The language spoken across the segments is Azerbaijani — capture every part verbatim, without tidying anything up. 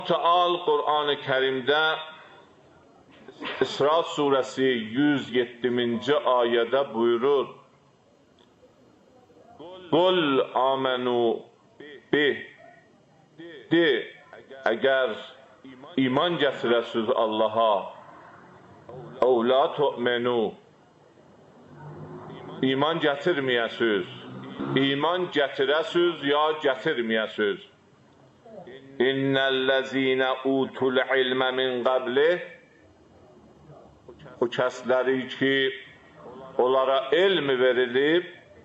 Teal Qur'an-ı Kerim'də İsra surəsi yüz yeddinci ayədə buyurur: Qul amenu bih, de, əgər iman gətirəsiz Allaha, əv la tu'menu, iman gətirməyəsiz, iman gətirəsiz ya gətirməyəsiz. İnnellezine utul ilme min qablih, o kəsləri ki, onlara elm verilib,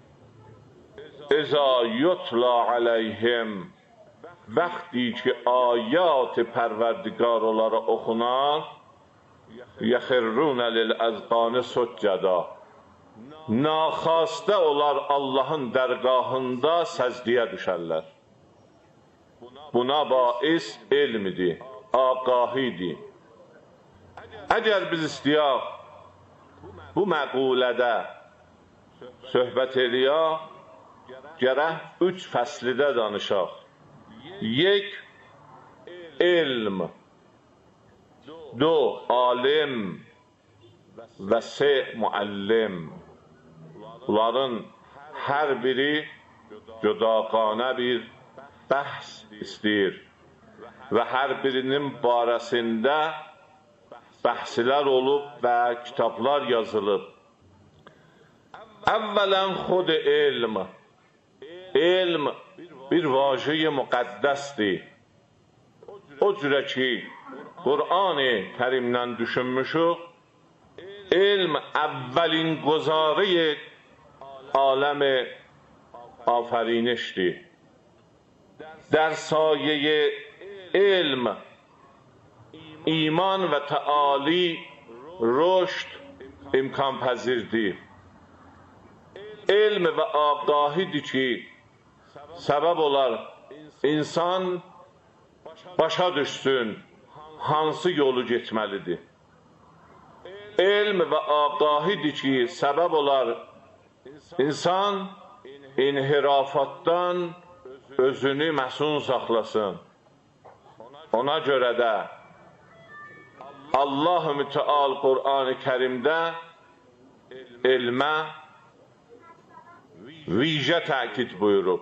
İza yutla aleyhim, vaxtı ki, ayat-ı pərverdigar onlara oxunan, yəxirrunə lil-əzqanı succada, naxastə onlar Allahın dərgahında səzdəyə düşərlər. Buna bais elmidir, ağahidir. Əgər biz istəyək bu məqulədə söhbət eləyək, gərək üç fəslidə danışaq. Yek, elm, do, alim və se, müəllim. Bunların hər biri cüdaqanə bir bəhs istəyir və hər birinin barəsində bəhslər olub və kitablar yazılıb. Əvvələn xud elm, elm bir vacə-i müqəddəsdir. O cürə ki, Qur'an-ı Kərimdən düşünmüşük, elm əvvəlin quzarı aləm-i afərinişdir. در سایه علم ایمان و تعالی رشد امکان پذیرdir. Elm və ağahidir ki, səbəb olar insan başa düşsün hansı yolu getməlidir. Elm və ağahidir ki, səbəb olar insan inhirafatdan özünü məsun saxlasın. Ona görə də Allah-u Müteal Qur'an-ı Kərimdə elmə vicə təkid buyurub.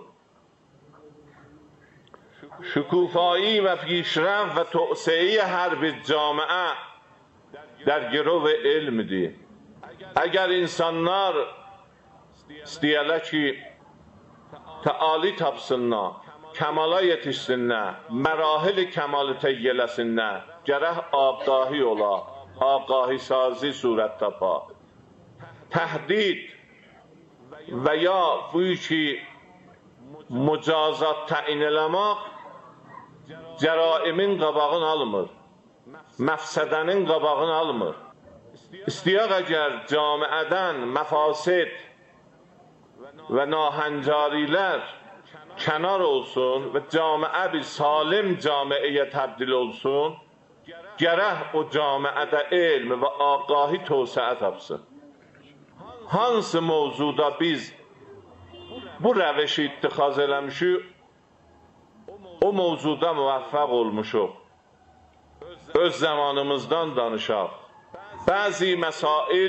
Şükufایی və پیشرفت və توسعه hər bir camiə در گرو elmdir. Əgər insanlar istəyələr ki, təali tapsınlar, kəmala yetişsinlər, mərahil kəmalı təyyə eləsinlər, gərək ağahi ola, ağahi sazi surət tapa. Təhdid və ya bu ki, mücazat təyin eləmək, cəraimin qabağını almır, məfsədənin qabağını almır. İstəyək əgər camiədən məfasid və nahəncarilər kənar olsun və camiə bir salim camiəyə təbdil olsun, gərək o camiədə elm və ağahi tövsəə tapsın. Hansı mövzuda biz bu rəvişi ittixaz eləmişik, o mövzuda müvəffəq olmuşuq. Öz zamanımızdan danışaq. Bəzi məsail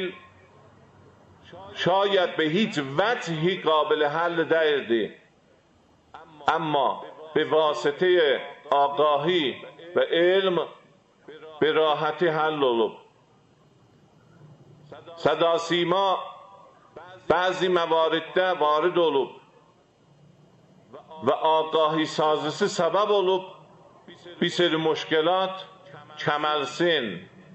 şayət به هیچ وجهی قابل حل değildi. Amma به واسطه آگاهی və elm به راحتی حل olub. Səda-sima bəzi məvariddə varid olub və آگاهی sazisi səbəb olub bir seri müşkilat kəməlsin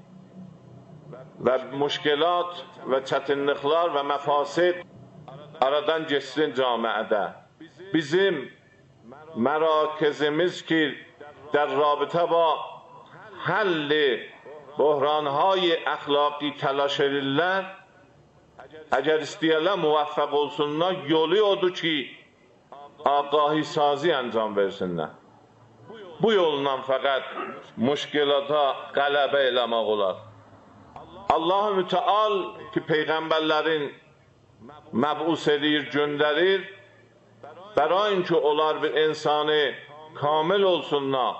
və müşkilat və çətinliklər və məfasid aradan geçsin camiədə. Bizim mərakizimiz ki, در رابطه با حل بحرانهای əxlaqi təlaş edirlər, əgər istəyərlər müvəffəq olsunlar, yolu odur ki, ağahi sazi əncam versinlər. Bu yolla fəqət müşkilata qələbə eləmək olar. Allah-u Müteal ki, peyğəmbərlərin məbus edir, göndərir, برای اینکه onlar bir insanı kamil olsunlar,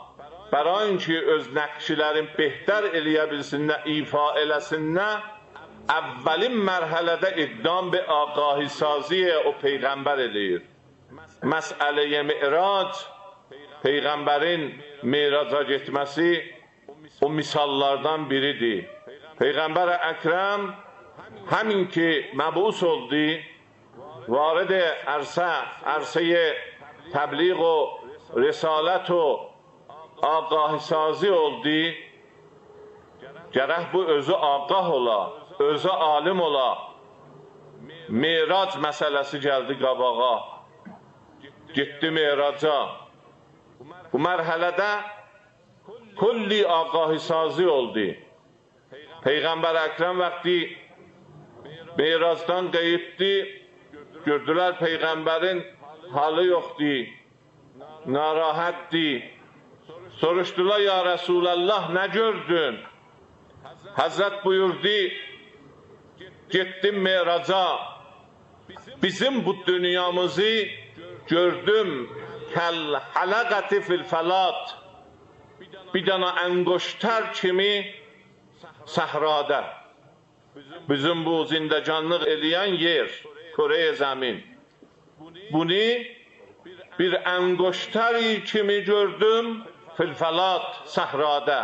Bərain ki, öz nəqşilərin behtər eləyə bilsinlər, ifa eləsinlər, əvvəlin mərhələdə iqdam be ağahi saziyə o Peyğəmbər eləyir. Məsələ-i mi'rac, Peyğəmbərin miraca getməsi o misallardan biridir. Peyğəmbər Əkrəm həmin ki məbus oldu, varid ərsə, ərsəyə təbliğ o risalət o ağahi sazi oldu, gərək bu özü ağah ola, özü alim ola. Mirac məsələsi gəldi qabağa, getdi miraca. Bu mərhələdə kulli ağahi sazi oldu. Peyğəmbər Əkrəm vaxtı miracdan qeyibdi, gördülər Peyğəmbərin halı yoxdur, narahatdir. Soruşdular, ya Resulallah, nə gördün? Həzrət buyurdu, getdim miraca, bizim bu dünyamızı gördüm, kəl hələqəti fil fəlat, bir dana əngoştər kimi səhrada. Bizim bu zindecanlıq eləyən yer, Kore-i Zəmin. Bunu bir əngoştəri kimi gördüm, fil fəlat, səhrada.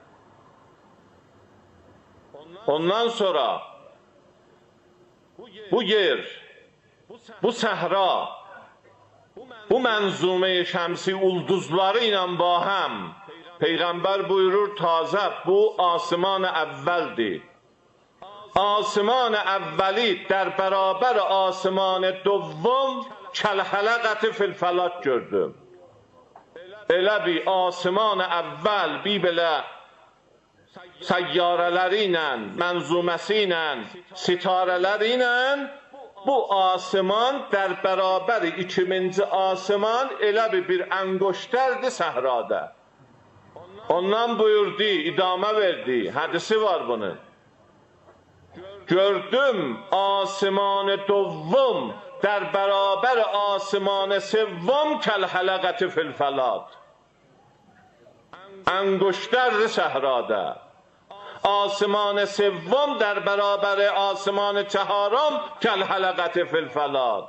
Ondan sonra bu yer, bu səhra, bu mənzume-i şəmsi ulduzları ilə bahəm, Peyğəmbər buyurur, tazə bu asman-ı əvvəldir. Asman-ı əvvəli در bərabər asman-ı dovvam kəl-hələqəti fil-fəlak gördüm. Elə bir asman-ı əvvəl bir belə səyyarələri ilə, mənzuməsi ilə, sitarələri ilə bu asman در bərabər ikinci asman elə bir bir əngoştərdir səhrada. Ondan buyurdu, idamə verdi, hədisi var bunun. Gördüm asman-ı dovvam در bərabər asman-ı sevvam kəl-hələqəti fil-fəlad. Əngoştərdir səhrada. Asman-ı sevvam در bərabər asman-ı çəharam kəl-hələqəti fil-fəlad.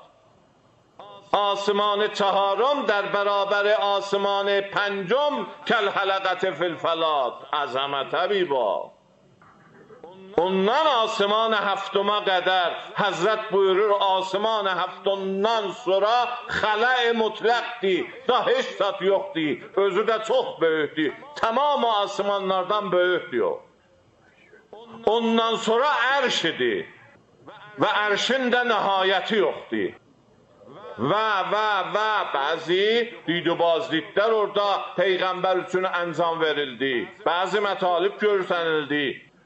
آسمان چهارم در برابر آسمان پنجم کالحلقة فی الفلات. عظمت حبیبا. Ondan asman هفتما qədər Həzrət buyurur, asman haftondan sonra xələ-i mutlaqdır, daha heç zat yoxdur, özü də çox böyükdür, tamam asmanlardan böyükdür. Ondan sonra ərşidir və ərşin də nəhayəti yoxdur. Və və və bəzi didubazliklər orada Peyğəmbər üçün əncam verildi, bəzi mətalib görsənildi.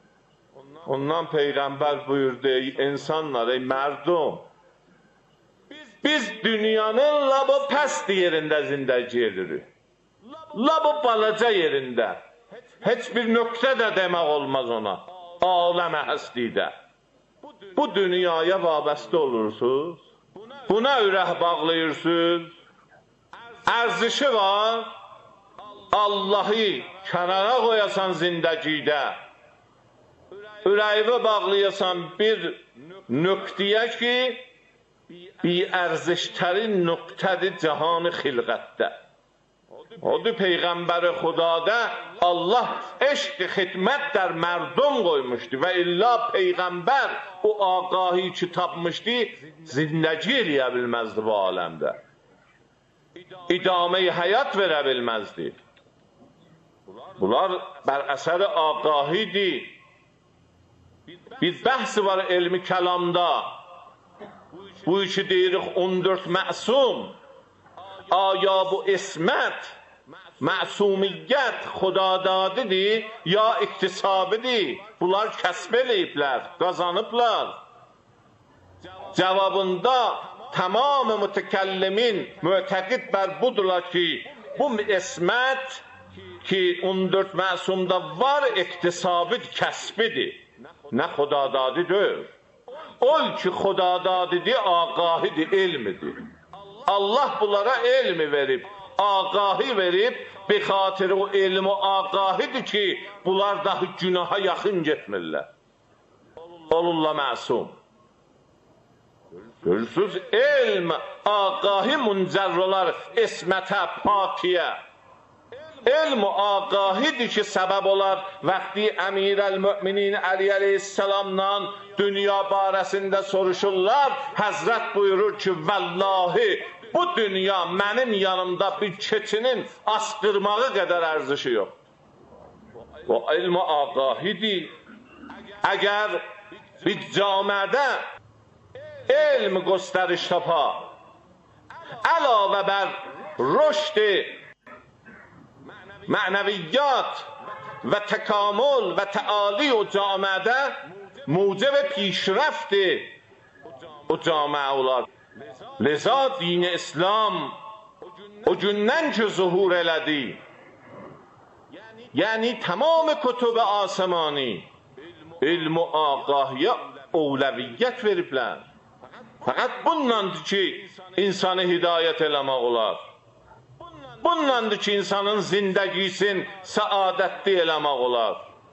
Ondan Peyğəmbər buyurdu, ey insanlar, ey mərdum, biz dünyanın labo pəst yerində zindəci edirik, labo balaca yerində, heç bir nöqtə də demək olmaz ona, aləmə həstidə. Bu dünyaya vabəstə olursunuz, buna ürək bağlayırsınız, ərzişi var, Allahı kənara qoyasan zindəcidə, ürəyivə bağlayasan bir nöqtəyə ki, bir ərziştərin nöqtədir cahan-ı xilqətdə. Odur Peyğəmbər-i Xudada Allah eşq-i xidmət der mərdum qoymuşdu və illa Peyğəmbər o ağahi ki tapmışdı, zindəci eləyə bilməzdi bu aləmdə. İdamə-i həyat verə bilməzdi. Bunlar bər əsəri ağahidir. Bir bəhsi var elmi kəlamda. Bu işi deyirik on dörd məsum. Aya bu ismət, məsumiyyət xudadadidir, ya iktisabidir. Bunlar kəsb eləyiblər, qazanıblar. Cavabında tamamı mütəkəllimin mütəqid bər budurlar ki, bu ismət ki on dörd məsumda var, iktisabid kəsbidir. Nə xudadadidir. Ol ki xudadadidir, ağahidir, elmidir. Allah bunlara elmi verib, ağahi verib, Be xatir o elm o ağahidir ki, bunlar dahi günaha yaxın getmirlər. Olurlar məsum. Görürsünüz, elm, ağahi müncər olar ismətə, pakiyə. Elm o ağahidir ki, səbəb olar vaxtı Əmirəl-Müminin Əli əleyhissalamdan dünya barəsində soruşurlar. Həzrət buyurur ki, vallahi bu dünya mənim yanımda bir keçinin asqırmağı qədər ərzişi yox. O elm o ağahidir. Əgər bir camiədə elm göstəriş tapa, əlavə bər rüşd معنویات و تکامل و تعالی و جامعه موجب پیشرفت و جامعه اولاد. لذا دین اسلام o gündən ki zuhur elədi, yəni tamam kutub asmani ilm و آگاhiyə اولویت veriblər. Fəqət bundandır ki insanı hidayət eləmək olar. Bundandır ki insanın zindəgisin səadətli eləmək olar.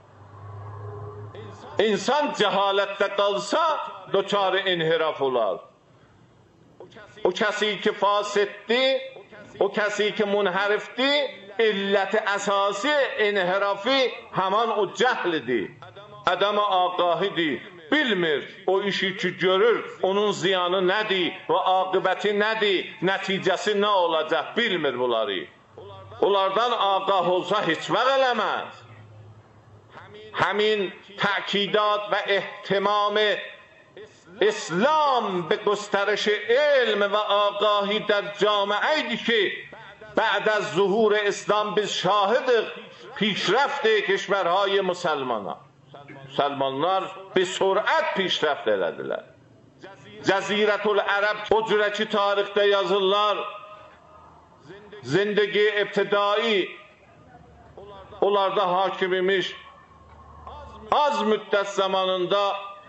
İnsan cəhalətdə qalsa doçarı inhiraf olar. O kəsi ki fasiddir, o kəsi ki munhərifdir, illəti əsası inhirafi həman o cəhlidir. Ədəm-i ağahidir. Bilmir o işi ki görür, onun ziyanı nədir və aqibəti nədir, nəticəsi nə olacaq, bilmir bunları. Onlardan ağah olsa heç vaxt eləməz. Həmin təkidat və ehtimam İslam به گسترش علم و آگاهی در جامعه ایدی که بعد از ظهور اسلام biz şahidik پیشرفت کشورهای مسلمان. Müsəlmanlar bir sürət پیشرفت elədilər. Cəzirətül Ərəb o cürə ki tarixdə yazırlar, zindagi ibtidai onlarda hakim imiş, az müddət zamanında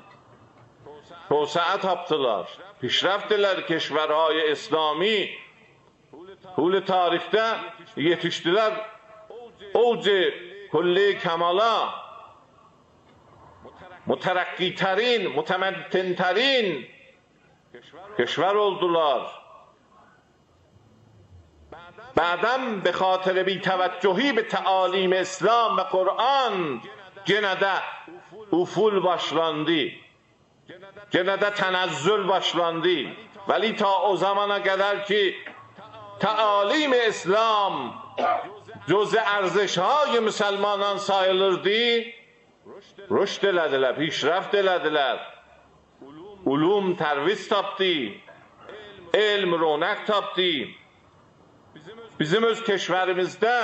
توسعه taptılar, پیشرفت elədilər keşverهای İslami. طول tarixdə yetişdilər اوج کلی کمالا، مترقی ترین، متمدن ترین کشور oldular. بعدم به خاطر بی توجهی به تعالیم اسلام و قرآن gene de uful başlandı. Gene de tenezzül başlandı. Veli ta o zamana kadar ki تعالیم اسلام جز ارزش های مسلمانان sayılırdı. رشد elədilər, پیشرفت elədilər. Ulum tərviz tapdı. Elm ronak tapdı. Bizim öz keşverimizde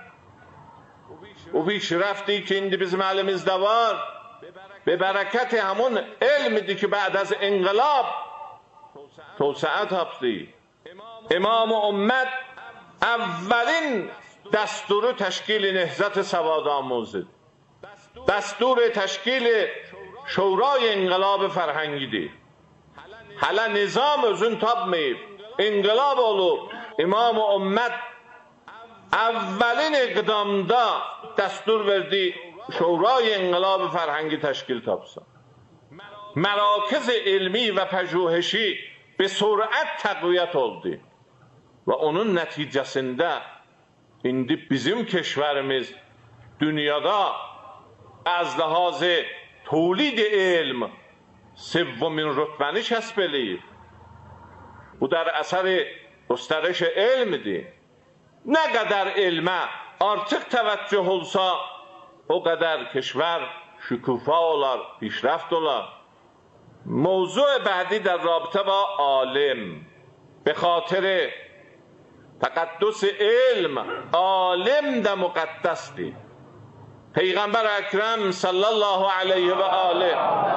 o پیشرفتی که indi bizim elimizde var به برکت همون علمdi ki بعد از انقلاب توسعه tapdı. امام امت اولین دستور تشکیل نهضت سوادآموزی، دستور تشکیل شورای انقلاب فرهنگیdir. Hala nizam özün tapmayıb, inqilab olub. İmam ümmət əvvəlin iqdamda dəstur verdi, şurayı inqilab fərhəngi təşkil tapsa. Mərakiz ilmi və pəjuheşi به سرعت تقویت oldu. Və onun nəticəsində indi bizim keşverimiz dünyada az ləhaz tolid elm سومین rütbəni kəsb eləyir. Bu در اثر گسترش elmdir. Nə qədər elmə artıq təvəccüh olsa o qədər keşver şükufa olar, پیشرفت olar. موضوع بعدی در رابطه با عالم، به خاطر تقدس علم عالم ده مقدس دی. پیغمبر اکرم صلی الله علیه و آله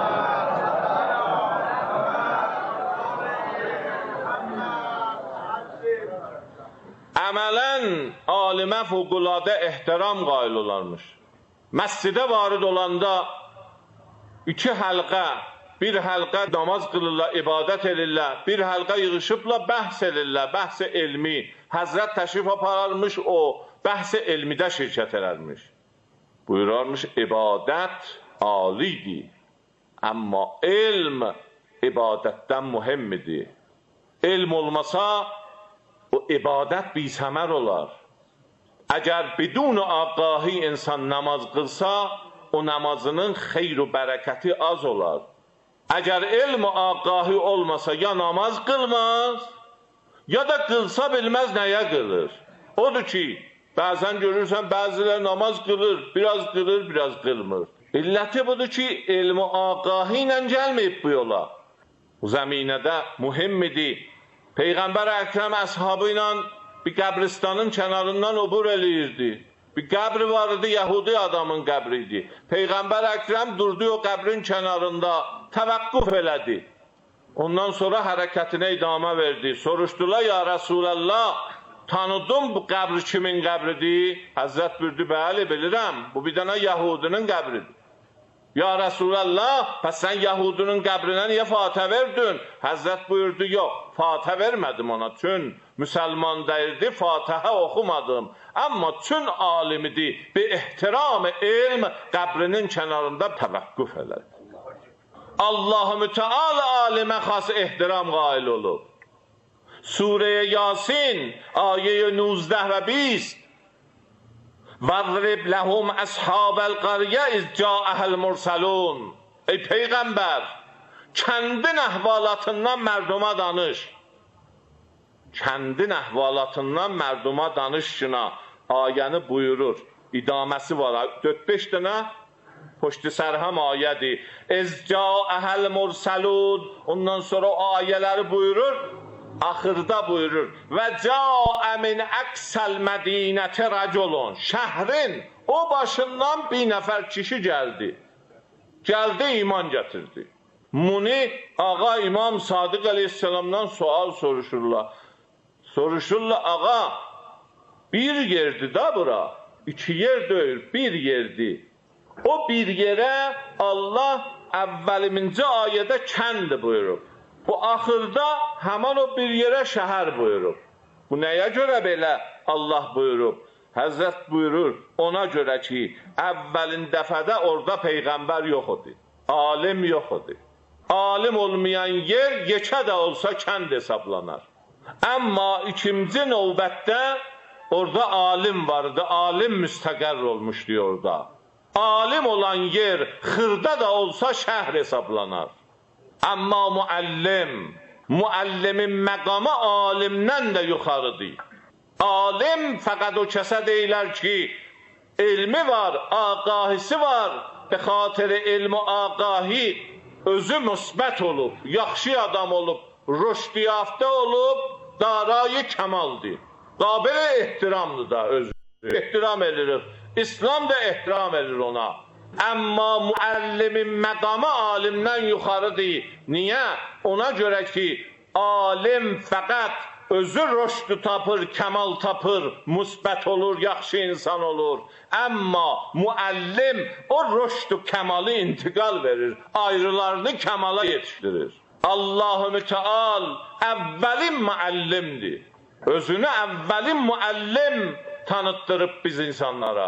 عملا عالمه فوق‌العاده احترام قائل olarmış. Məscidə varid olanda iki həlqə, bir həlqə namaz qılırlar, ibadət edirlər, bir həlqə yığışıblar, bəhs edirlər, bəhs elmi. Həzrət təşrif apararmış o Bəhs elmidə şirkət edərmiş. Buyurarmış, ibadət alidir. Amma elm ibadətdən mühimmidir. Elm olmasa o ibadət bisəmər olar. Əgər bidun ağahi insan namaz qılsa, o namazının xeyr və bərəkəti az olar. Əgər elm ağahi olmasa, ya namaz qılmaz, ya da qılsa bilməz nəyə qılır. Odur ki, bəzən görürsən, bəzilər namaz qılır, biraz qılır, biraz qılmır. İlləti budur ki, elm ağahi ilə gəlməyib bu yola. Bu zəminədə mühimmidir. Peyğəmbər Əkrəm əshabı ilə bir qəbristanın kənarından obur eləyirdi. Bir qəbri var idi, Yahudi adamın qəbri idi. Peyğəmbər Əkrəm durdu o qəbrin kənarında, təvəqqüf elədi. Ondan sonra hərəkətinə idamə verdi. Soruşdular, ya Rasulallah, tanıdım bu qəbri kimin qəbridir? Həzrət buyurdu, bəli, bilirəm, bu bir dənə Yahudinin qəbridir. Ya Resulallah, pəs sən Yahudunun qəbrinə niyə fatə verdin? Həzrət buyurdu, yox, fatə vermədim ona, çün müsəlman deyildi, fatəhə oxumadım. Amma çün alimidir, bir ehtiram elm qəbrinin kənarında təvəqqüf elədi. Allah-ı Müteala alimə xas ehtiram qail olub. Surə-i Yasin, ayə nuzdə və بیست وَضْرِبْ لَهُمْ أَصْحَابَ الْقَرْيَةِ إِذْ جَاءَهَا الْمُرْسَلُونَ Ey Peyğəmbər, kəndin əhvalatından mərduma danış. Kəndin əhvalatından mərduma danışına ayəni buyurur. İdaməsi var, dörd beş dənə poştu sərhəm ayədir. İz ca'əhəl mursalun. Ondan sonra o ayələri buyurur. Axırda buyurur. Və ca'ə min əksəl mədinəti rəculun. Şəhrin o başından bir nəfər kişi gəldi. Gəldi, iman gətirdi. Muni ağa İmam Sadiq Aleyhisselam'dan sual soruşurlar. Soruşurlar, ağa bir yerdi da bura. İki yer deyil, bir yerdi. O bir yerə Allah əvvəliminci ayədə kənd buyurub. Bu axırda həman o bir yerə şəhər buyurub. Bu nəyə görə belə Allah buyurub? Həzrət buyurur, ona görə ki, əvvəlin dəfədə orada Peyğəmbər yox idi. Alim yox idi. Alim olmayan yer yekə də olsa kənd hesablanar. Amma ikinci növbətdə orada alim vardı, alim müstəqər olmuşdu orada. Alim olan yer xırda da olsa şəhər hesablanar. Amma müəllim, müəllimin məqamı alimdən də yuxarıdır. Alim fəqət o kəsə deyilər ki, elmi var, ağahisi var, be xatiri elmi ağahi özü müsbət olub, yaxşı adam olub, rüşdiyaftə olub, darayı kəmaldır. Qabil ehtiramdır da özü. Ehtiram edilir. İslam da ehtiram edir ona. Amma müəllimin məqamı alimdən yuxarıdır. Niyə? Ona görə ki, alim fəqət özü rüşdü tapır, kəmal tapır, müsbət olur, yaxşı insan olur. Amma müəllim o rüşdü kəmalı intiqal verir, ayrılarını kəmala yetişdirir. Allah-ı Müteal əvvəlin müəllimdir. Özünü əvvəlin müəllim tanıtdırıb biz insanlara.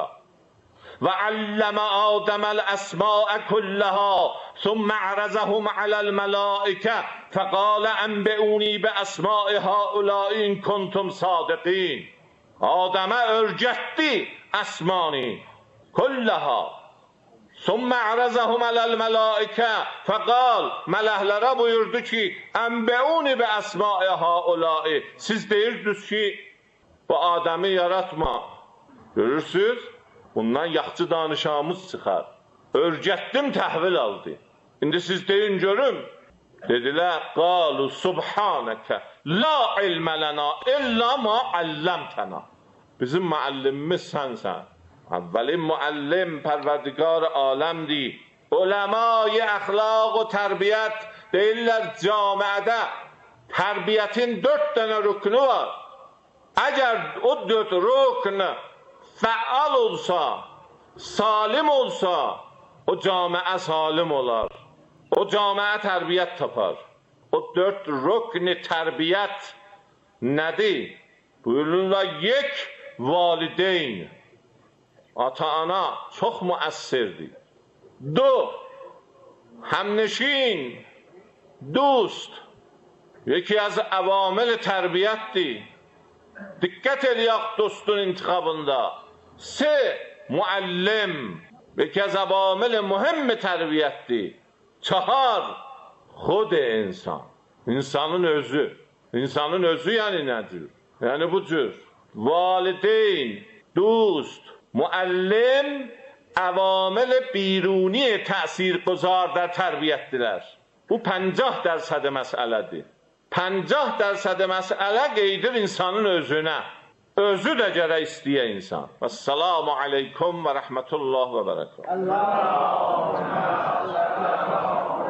Və alləmə Adəməl əsmaə kulləhə thumma ərəzəhum aləl mələikə fəqalə ənbəuni bə əsmaə haulâin kuntum sadiqin. Adəmə örgətdi əsmani kulləhə. Thumma ərəzəhum aləl mələikə fəqal, mələklərə buyurdu ki, ənbəuni bə əsmaə haulâin. Siz deyirdiniz ki, bu Adəmi yaratma. Görürsünüz? Bundan yaxçı danışağımız çıxar. Örgətdim, təhvil aldı. İndi siz deyin görün. Dedilər, qalu subhanəkə, la ilmə lənə, illa ma əlləmtənə. Bizim müəllimimiz sənsən. Əvvəlin müəllim, pərverdigar aləmdir. Uləma-i əxlaq və tərbiyyət deyirlər camiədə. Tərbiyyətin dörd dənə rüknü var. Əgər o dörd rüknü fəal olsa, salim olsa, o camiə salim olar. O camiə tərbiyyət tapar. O dörd rükn tərbiyyət nədir? Buyururlar, yek valideyn, ata-ana çox müəssirdir. دو همنشین، دوست یکی از عوامل تربیتdir. Dikkat eləyək dostun intiqabında. سه معلم یکی از عوامل مهم تربیتdir. چهار خود insan. İnsanın özü. İnsanın özü yəni nədir? Yəni bu cür. Valideyn, dost, müəllim عوامل بیرونی تأثیرگذار در تربیتdirlər. Bu پنجاه درصد məsələdir. پنجاه درصد məsələ qeydir insanın özünə. Özü də gərək istəyə insan. Vəssalamu aleykum və rəhmətullah və bərəkatuhu.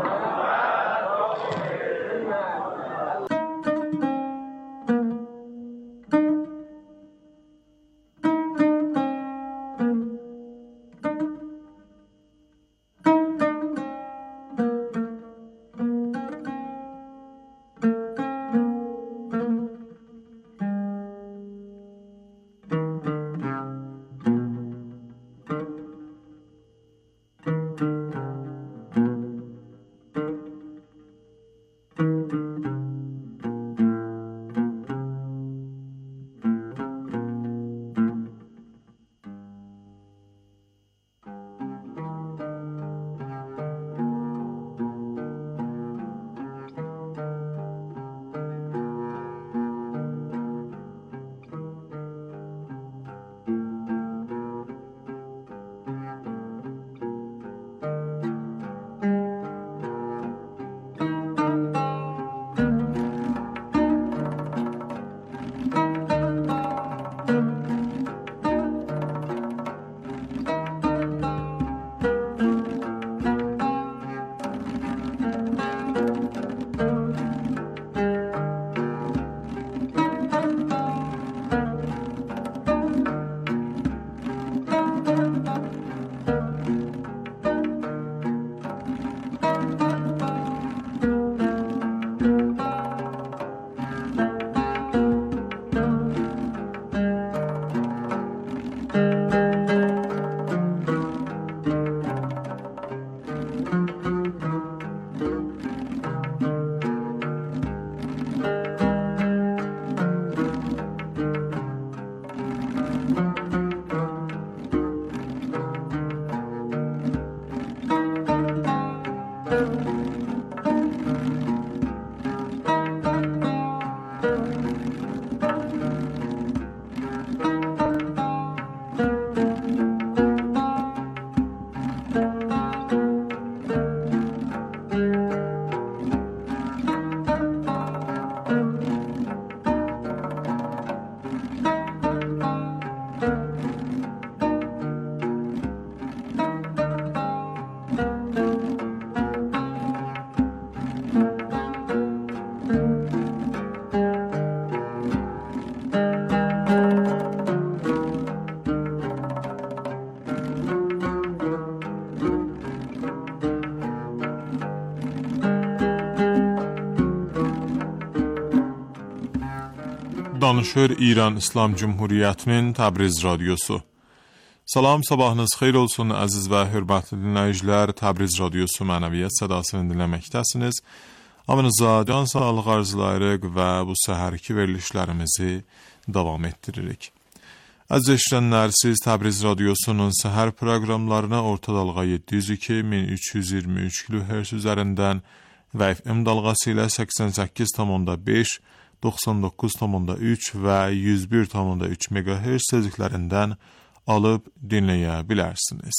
Danışır İran İslam Cumhuriyyətinin Təbriz Radiosu. Salam, sabahınız xeyir olsun əziz və hörmətli dinləyicilər. Təbriz Radiosu mənəviyyat sədasını dinləməkdəsiniz. Hamınıza can sağlıq arzulayırıq və bu səhərki verilişlərimizi davam etdiririk. Əziz eşidənlər, siz Təbriz Radiosunun səhər proqramlarına orta dalğa yeddi yüz iki min üç yüz iyirmi üç kilohertz üzərindən və F M dalğası ilə səksən səkkiz tam beş, doxsan doqquz tam üç və yüz bir tam üç megahertz sözlüklərindən alıb dinləyə bilərsiniz.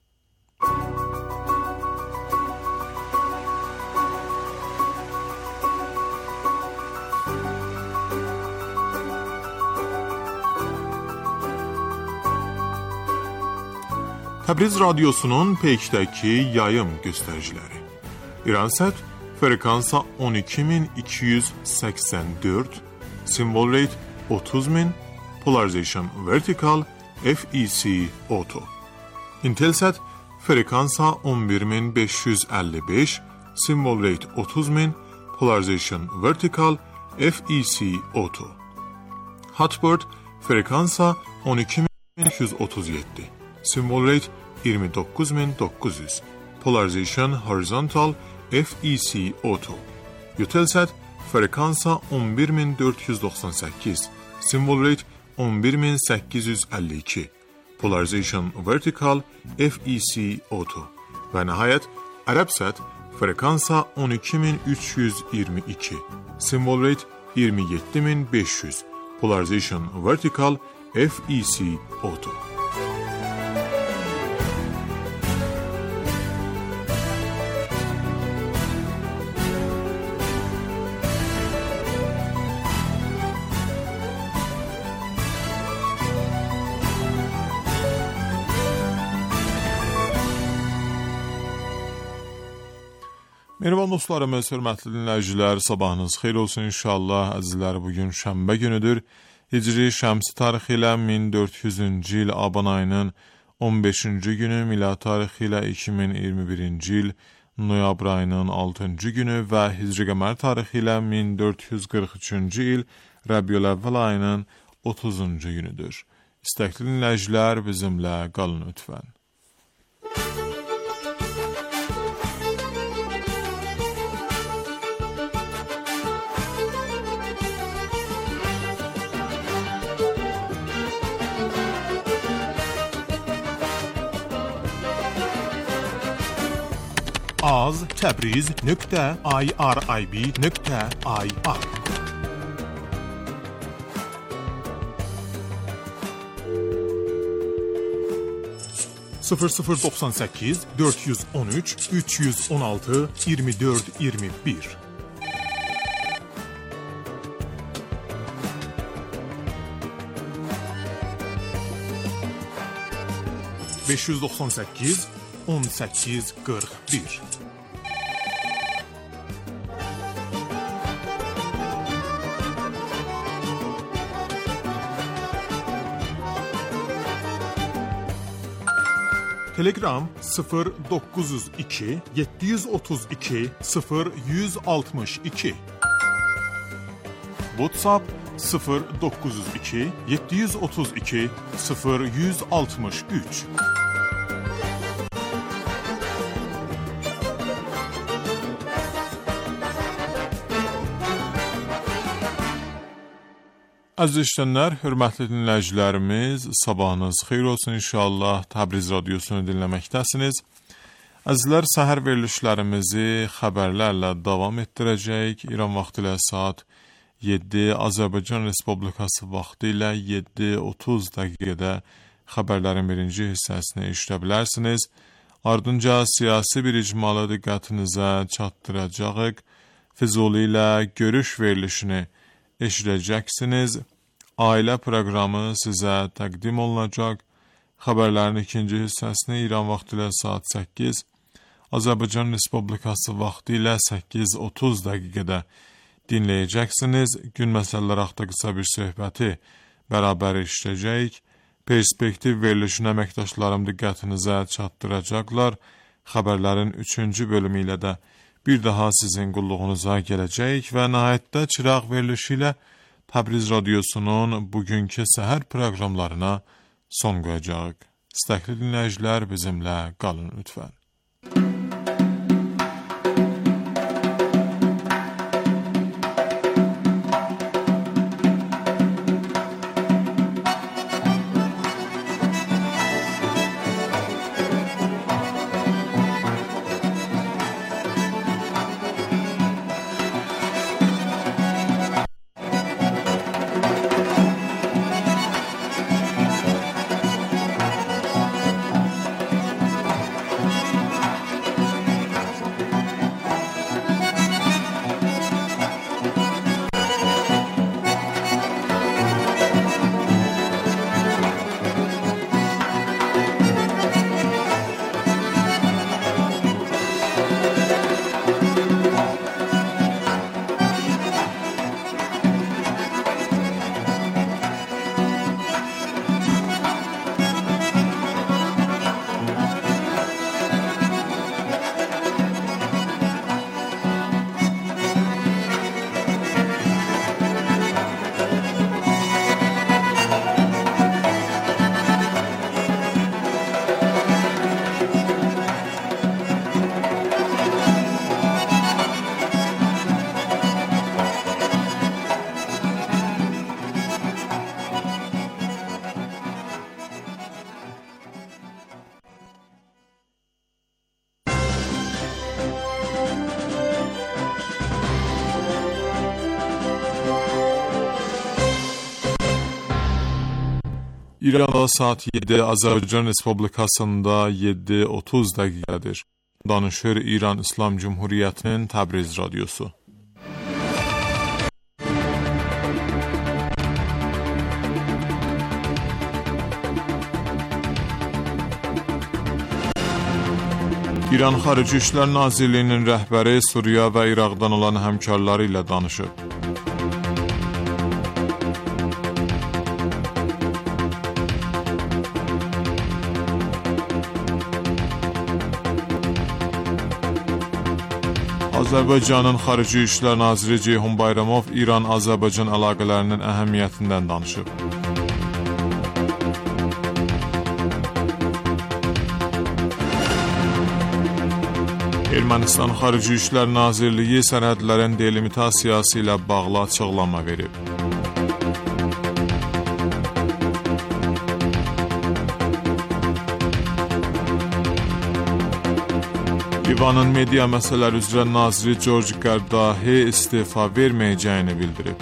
Təbriz Radiosunun peykdəki yayım göstəriciləri. İransat frekansa on iki min iki yüz səksən dörd, symbol rate otuz min, polarization vertical, F E C auto. Intelsat frekansa on bir min beş yüz əlli beş, symbol rate otuz min, polarization vertical, F E C auto. Hotbird frekansa on iki min iki yüz otuz yedi, symbol rate iyirmi dokuz min dokuz yüz, polarization horizontal F E C auto, Eutelsat frekansa on bir min dörd yüz doxsan səkkiz, symbol rate on bir min səkkiz yüz əlli iki, polarization vertical F E C auto və nəhayət Arabsat frekansa on iki min üç yüz iyirmi iki, symbol rate iyirmi yeddi min beş yüz, polarization vertical F E C auto. Merhaba dostlarımız, hörmətli dinləyicilər, sabahınız xeyir olsun inşallah. Əzizlər, bugün şənbə günüdür. Hicri şəmsi tarixi ilə min dörd yüzüncü il Aban ayının on beşinci günü, milad tarixi ilə iki min iyirmi birinci il noyabr ayının altıncı günü və hicri qəmər tarixi ilə min dörd yüz qırx üçüncü il Rəbiyül-əvvəl ayının otuzuncu günüdür. İstəkli dinləyicilər, bizimlə qalın lütfən. az təbriz nöqtə irib nöqtə ir sıfır sıfır doxsan səkkiz dörd yüz on üç üç yüz on altı iyirmi dörd iyirmi bir beş yüz doxsan səkkiz on səkkiz qırx bir Telegram sıfır doqquz yüz iki yeddi yüz otuz iki sıfır yüz altmış iki WhatsApp sıfır doqquz yüz iki yeddi yüz otuz iki sıfır yüz altmış üç Əziz işlənlər, hörmətli dinləyicilərimiz, sabahınız xeyir olsun inşallah. Təbriz radiosunu dinləməkdəsiniz. Əzizlər, səhər verilişlərimizi xəbərlərlə davam etdirəcək. İran vaxtı ilə saat yeddi, Azərbaycan Respublikası vaxtı ilə yeddi otuz dəqiqədə xəbərlərin birinci hissəsini eşidə bilərsiniz. Ardınca siyasi bir icmalı diqqətinizə çatdıracağıq. Füzuli ilə görüş verilişini eşidəcəksiniz. Ailə proqramı sizə təqdim olunacaq. Xəbərlərin ikinci hissəsini İran vaxtı ilə saat səkkiz, Azərbaycan Respublikası vaxtı ilə səkkiz otuz dəqiqədə dinləyəcəksiniz. Gün məsələlər haqqında qısa bir söhbəti bərabər eşidəcəyik. Perspektiv verilişinə əməkdaşlarım diqqətinizə çatdıracaqlar. Xəbərlərin üçüncü bölümü ilə də bir daha sizin qulluğunuza gələcək və nəhayətdə çıraq verilişi ilə Təbriz radiosunun bugünkü səhər proqramlarına son qoyacaq. İstəkli dinləyicilər, bizimlə qalın lütfən. İranda saat yedi, Azərbaycan Respublikasında yeddi otuz dəqiqədir. Danışır İran İslam Cumhuriyyətinin Təbriz radiosu. İran Xarici İşlər Nazirliyinin rəhbəri Suriya və İraqdan olan həmkarları ilə danışıb. Azərbaycanın Xarici İşlər Naziri Ceyhun Bayramov İran-Azərbaycan əlaqələrinin əhəmiyyətindən danışıb. Ermənistan Xarici İşlər Nazirliyi sərhədlərin delimitasiyası ilə bağlı açıqlama verib. İranın media məsələləri üzrə naziri George Gardahi istifa verməyəcəyini bildirib.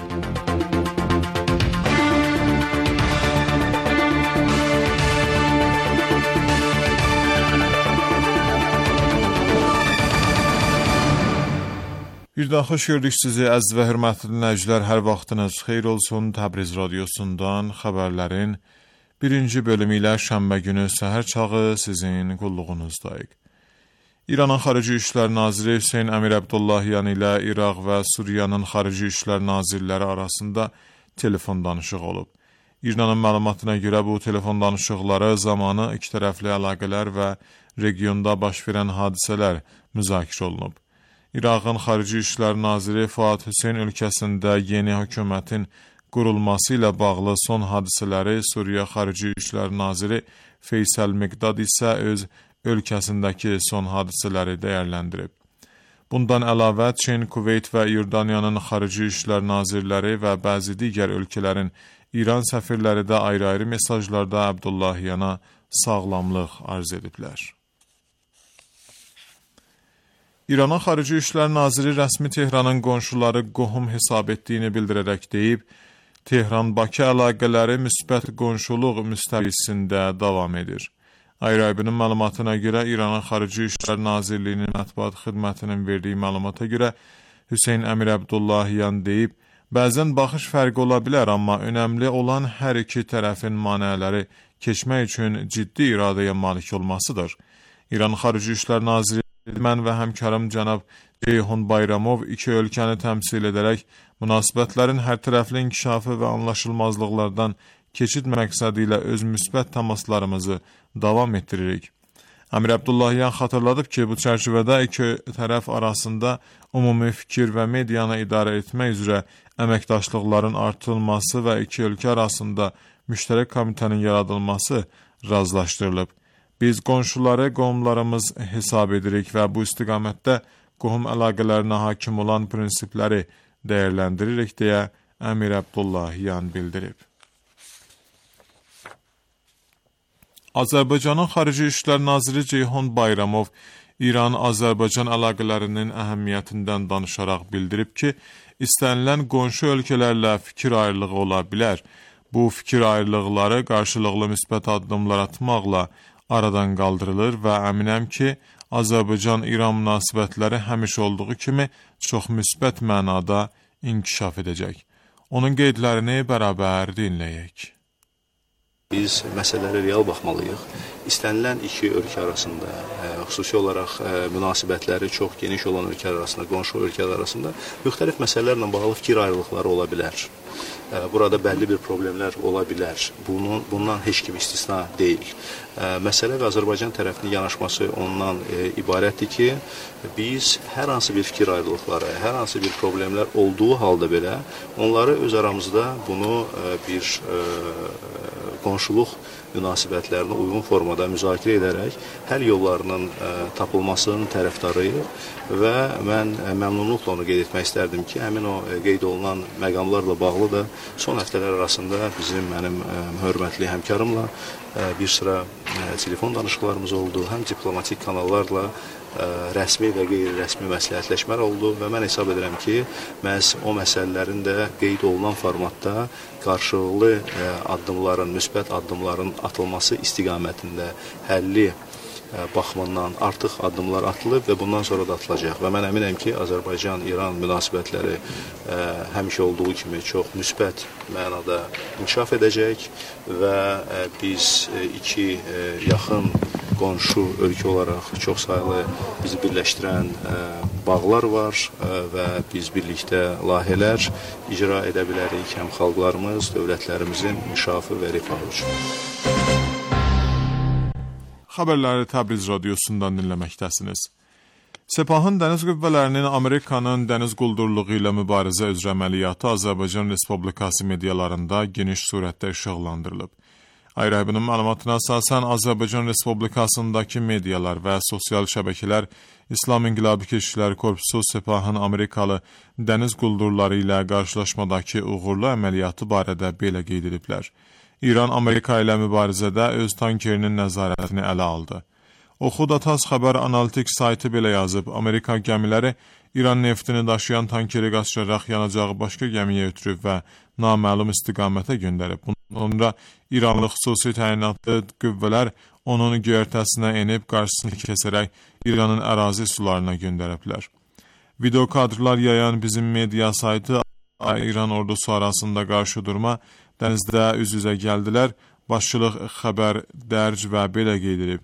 Bir daha xoş gördük sizi əziz və hörmətli dinləyicilər. Hər vaxtınız xeyir olsun. Təbriz radiosundan xəbərlərin birinci bölümü ilə şənbə günü səhər çağı sizin qulluğunuzdayıq. İranın Xarici İşlər Naziri Hüseyn Əmir Əbdullahyan ilə İraq və Suriyanın Xarici İşlər Nazirləri arasında telefon danışığı olub. İranın məlumatına görə bu telefon danışıqları zamanı iki tərəfli əlaqələr və regionda baş verən hadisələr müzakirə olunub. İraqın Xarici İşlər Naziri Fuad Hüseyn ölkəsində yeni hökumətin qurulması ilə bağlı son hadisələri, Suriya Xarici İşlər Naziri Feysəl Miqdad isə öz ölkəsindəki son hadisələri dəyərləndirib. Bundan əlavə Çin, Kuveyt və İordaniyanın Xarici İşlər Nazirləri və bəzi digər ölkələrin İran səfirləri də ayrı-ayrı mesajlarda Əbdullahyana sağlamlıq arz ediblər. İranın Xarici İşlər Naziri rəsmi Tehranın qonşuları qohum hesab etdiyini bildirərək deyib, Tehran-Bakı əlaqələri müsbət qonşuluq müstəvisində davam edir. Ayrı-ayrının məlumatına görə İranın Xarici İşlər Nazirliyinin mətbuat xidmətinin verdiyi məlumata görə Hüseyn Əmir Əbdullahyan deyib, bəzən baxış fərqi ola bilər, amma önəmli olan hər iki tərəfin manələri keçmək üçün ciddi iradəyə malik olmasıdır. İran Xarici İşlər Naziri mən və həmkarım cənab Ceyhun Bayramov iki ölkəni təmsil edərək münasibətlərin hər tərəfli inkişafı və anlaşılmazlıqlardan keçid məqsədi ilə öz müsbət təmaslarımızı davam etdiririk. Əmir Əbdullahyan xatırladıb ki, bu çərçivədə iki tərəf arasında ümumi fikir və medianı idarə etmək üzrə əməkdaşlıqların artırılması və iki ölkə arasında müştərək komitənin yaradılması razılaşdırılıb. Biz qonşuları qohumlarımız hesab edirik və bu istiqamətdə qohum əlaqələrinə hakim olan prinsipləri dəyərləndiririk deyə Əmir Əbdullahyan bildirib. Azərbaycanın Xarici İşlər Naziri Ceyhun Bayramov İran-Azərbaycan əlaqələrinin əhəmiyyətindən danışaraq bildirib ki, istənilən qonşu ölkələrlə fikir ayrılığı ola bilər. Bu fikir ayrılıqları qarşılıqlı müsbət addımlar atmaqla aradan qaldırılır və əminəm ki, Azərbaycan-İran münasibətləri həmişə olduğu kimi çox müsbət mənada inkişaf edəcək. Onun qeydlərini bərabər dinləyək. Biz məsələlərə real baxmalıyıq. İstənilən iki ölkə arasında, xüsusi olaraq münasibətləri çox geniş olan ölkələr arasında, qonşu ölkələr arasında müxtəlif məsələlərlə bağlı fikir ayrılıqları ola bilər. Burada bəlli bir problemlər ola bilər. Bunun, bundan heç kim istisna deyil. Məsələ və Azərbaycan tərəfinin yanaşması ondan e, ibarətdir ki, biz hər hansı bir fikir ayrılıqları, hər hansı bir problemlər olduğu halda belə onları öz aramızda bunu e, bir e, qonşuluq münasibətlərini uyğun formada müzakirə edərək həll yollarının tapılmasının tərəfdarıyıq və mən məmnunluqla onu qeyd etmək istərdim ki, həmin o qeyd olunan məqamlarla bağlı da son həftələr arasında bizim mənim hörmətli həmkarımla bir sıra telefon danışıqlarımız oldu, həm diplomatik kanallarla rəsmi və qeyri-rəsmi məsləhətləşmələr oldu və mən hesab edirəm ki, məhz o məsələlərin də qeyd olunan formatda qarşılıqlı addımların, müsbət addımların atılması istiqamətində həlli baxımından artıq addımlar atılıb və bundan sonra da atılacaq. Və mən əminəm ki, Azərbaycan-İran münasibətləri həmişə olduğu kimi çox müsbət mənada inkişaf edəcək və biz iki yaxın qonşu ölkə olaraq çox saylı bizi birləşdirən bağlar var və biz birlikdə layihələr icra edə bilərik həm xalqlarımız, dövlətlərimizin inkişafı və rifahı üçün. Xəbərləri Təbriz radiosundan dinləməkdəsiniz. Sepahın dəniz qüvvələrinin Amerikanın dəniz quldurluğu ilə mübarizə üzrə əməliyyatı Azərbaycan Respublikası medialarında geniş surətdə işıqlandırılıb. Ayrı-Həbinin məlumatına əsasən Azərbaycan Respublikasındakı medialar və sosial şəbəkələr İslam İnqilabı Keşikçiləri Korpusu Sepahın Amerikalı dəniz quldurları ilə qarşılaşmadakı uğurlu əməliyyatı barədə belə qeyd ediblər. İran Amerika ilə mübarizədə öz tankerinin nəzarətini ələ aldı. Oxud Atas xəbər analitik saytı belə yazıb, Amerika gəmiləri İran neftini daşıyan tankeri qaçıraraq yanacağı başqa gəmiyə ötürüb və naməlum istiqamətə göndərib. Bundan sonra İranlı xüsusi təyinatlı qüvvələr onun göyərtəsinə enib qarşısını kəsərək İranın ərazi sularına göndəriblər. Video kadrlar yayan bizim media saytı İran ordusu arasında qarşı durma dənizdə üz-üzə gəldilər, başçılıq xəbər dərc və belə qeyd edib.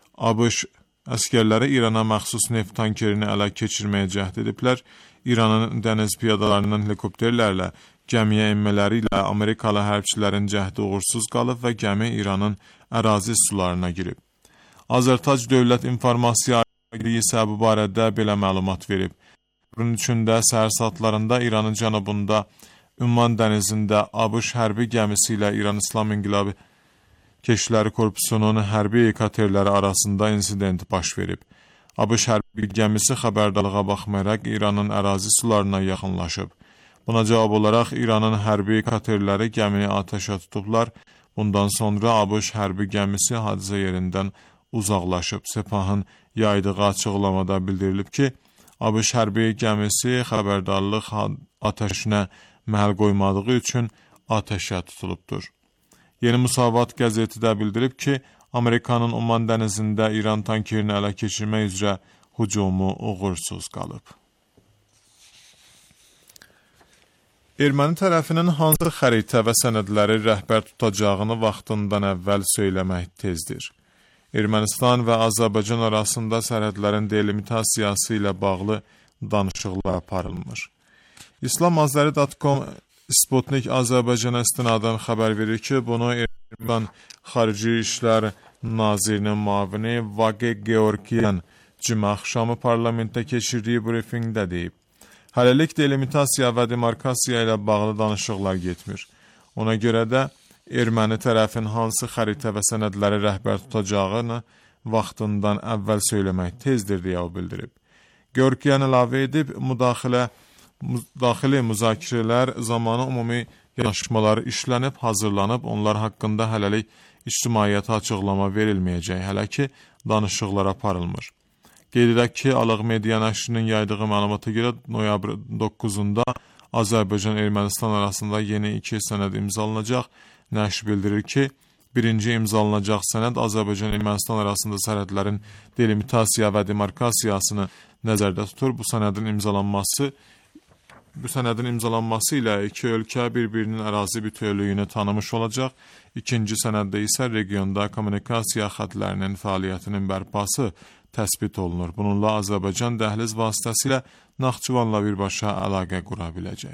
ABŞ əskərləri İrana məxsus neft tankerini ələ keçirməyə cəhd ediblər. İranın dəniz piyadalarının helikopterlərlə gəmiyə enmələri ilə Amerikalı hərbçilərin cəhdi uğursuz qalıb və gəmi İranın ərazi sularına girib. Azərtac Dövlət İnformasiya Agentliyi isə bu barədə belə məlumat verib. Bunun üçün də səhər saatlarında İranın cənubunda Ümman dənizində ABŞ hərbi gəmisi ilə İran İslam İnqilabı Keşikçiləri Korpusunun hərbi katerləri arasında insident baş verib. ABŞ hərbi gəmisi xəbərdarlığa baxmayaraq İranın ərazi sularına yaxınlaşıb. Buna cavab olaraq İranın hərbi katerləri gəmini atəşə tutublar. Bundan sonra ABŞ hərbi gəmisi hadisə yerindən uzaqlaşıb. Sepahın yaydığı açıqlamada bildirilib ki, ABŞ hərbi gəmisi xəbərdarlıq atəşinə məhəl qoymadığı üçün atəşə tutulubdur. Yeni Musavat qəzeti də bildirib ki, Amerikanın Oman dənizində İran tankerini ələ keçirmək üzrə hücumu uğursuz qalıb. Erməni tərəfinin hansı xəritə və sənədləri rəhbər tutacağını vaxtından əvvəl söyləmək tezdir. Ermənistan və Azərbaycan arasında sərhədlərin delimitasiyası ilə bağlı danışıqlar aparılmır. İslamazəri nöqtə com Sputnik Azərbaycana istinadən xəbər verir ki, bunu Ermənistan Xarici İşlər Nazirinin müavini Vaqe Georgiyan cümə axşamı parlamentdə keçirdiyi brifinqdə deyib. Hələlik delimitasiya və demarkasiya ilə bağlı danışıqlar getmir. Ona görə də erməni tərəfin hansı xəritə və sənədləri rəhbər tutacağını vaxtından əvvəl söyləmək tezdir deyə o bildirib. Georgiyan əlavə edib, müdaxilə Daxili müzakirələr zamanı ümumi yanaşmalar işlənib, hazırlanıb, onlar haqqında hələlik ictimaiyyətə açıqlama verilməyəcək, hələ ki, danışıqlar aparılmır. Qeyd edək ki, Alıq Media nəşrinin yaydığı məlumata görə noyabrın doqquzunda Azərbaycan-Ermənistan arasında yeni iki sənəd imzalanacaq. Nəşr bildirir ki, birinci imzalanacaq sənəd Azərbaycan-Ermənistan arasında sərhədlərin delimitasiya və demarkasiyasını nəzərdə tutur. Bu sənədin imzalanması Bu sənədin imzalanması ilə iki ölkə bir-birinin ərazi bütövlüyünü tanımış olacaq. İkinci sənəddə isə regionda kommunikasiya xətlərinin fəaliyyətinin bərpası təsbit olunur. Bununla Azərbaycan dəhliz vasitəsilə Naxçıvanla birbaşa əlaqə qura biləcək.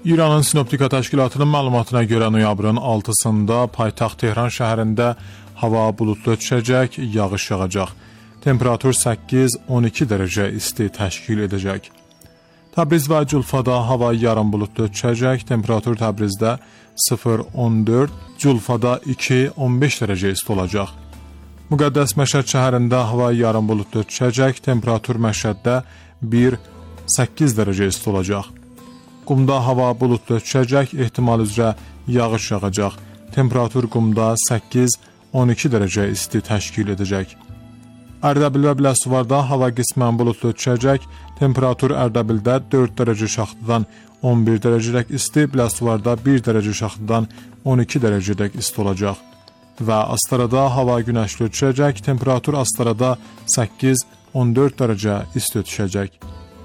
İranın Sinoptika Təşkilatının məlumatına görə noyabrın altısında paytaxt Tehran şəhərində hava buludlu düşəcək, yağış yağacaq. Temperatur səkkiz on iki dərəcə isti təşkil edəcək. Təbriz və Culfada hava yarım buludlu düşəcək. Temperatur Təbrizdə sıfır on dörd, Culfada iki on beş dərəcə isti olacaq. Müqəddəs Məşəd şəhərində hava yarım buludlu düşəcək. Temperatur Məşəddə bir səkkiz dərəcə isti olacaq. Qumda hava buludlu düşəcək, ehtimal üzrə yağış yağacaq. Temperatur Qumda səkkiz on iki dərəcə isti təşkil edəcək. Ərdəbil və Biləsuvarda hava qismən buludlu düşəcək. Temperatur Ərdəbildə dörd dərəcə şaxtadan on bir dərəcədək isti, Biləsuvarda bir dərəcə şaxtadan on iki dərəcədək isti olacaq. Və Astarada hava günəşli düşəcək. Temperatur Astarada səkkiz on dörd dərəcə isti düşəcək.